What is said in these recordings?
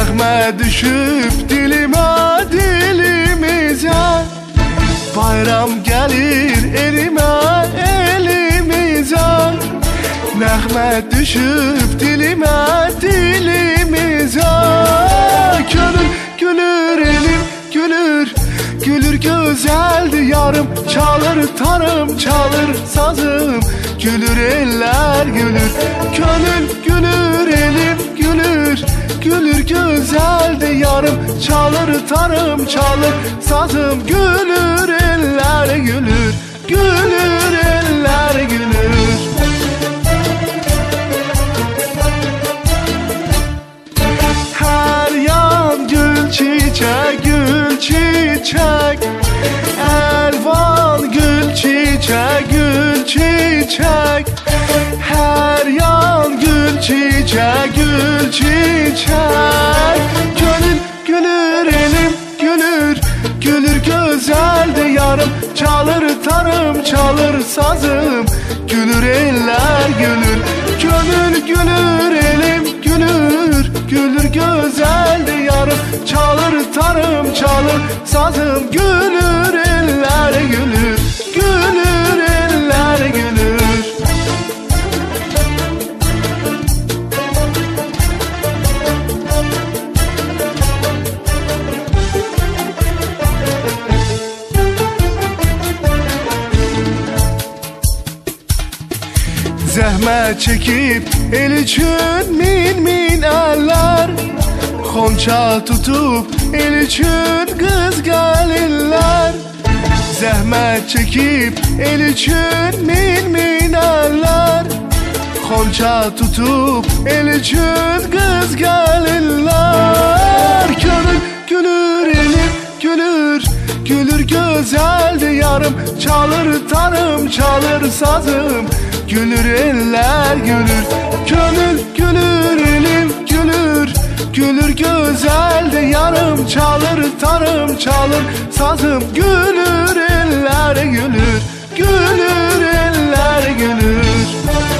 Nəğmə düşüb dilimə, dilimizə. Bayram gəlir elimə, elimizə. Nəğmə düşüb dilimə, dilimizə. Könül gülür, elim gülür, gülür gözəldir yarım. Çalır tarım, çalır sazım, gülür eller gülür. Könül gülür, elim gülür, gülür gözəldir yarım. Çalır tarım, çalır sazım, gülür eller gülür, gülür eller gülür. Her yan gül çiçek, gül çiçek. Elvan gül çiçek, gül çiçek. Her yan gül çiçek, gül çiçek. Gönül gülür, elim gülür, gülür gözəldir yarım. Çalır tarım, çalır sazım, gülür eller gülür. Gönül gülür, elim gülür, gülür gözəldir yarım. Çalır tarım, çalır sazım, gülür eller gülür, gülür eller gülür. Zəhmət çekip el üçün min min eller. Xonça tutup el üçün qız gəlirlər. Zəhmət çekip el üçün min min eller. Xonça tutup el üçün qız gəlirlər. Gönül gülür, elim gülür, gülür gözəldir yarım. Çalır tarım, çalır sazım, gülür eller gülür. Gönül gülür, elim gülür, gülür gözəldir yarım. Çalır tarım, çalır sazım, gülür eller gülür, gülür eller gülür.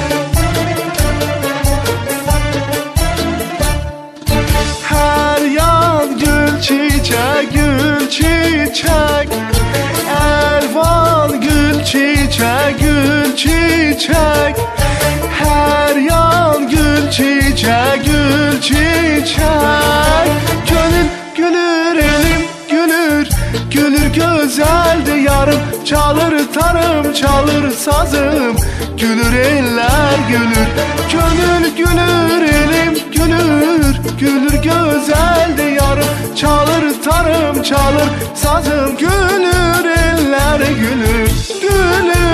Her yan gül çiçek, gül çiçek. Elvan gül çiçek, gül çiçek. Her yan gül çiçek, gül çiçek. Gönül gülür, elim gülür, gülür gözəldir yarım. Çalır tarım, çalır sazım, gülür eller gülür. Gönül gülür, elim gülür, gülür gözəldir yarım. Çalır tarım, çalır sazım, gülür eller gülür, gülür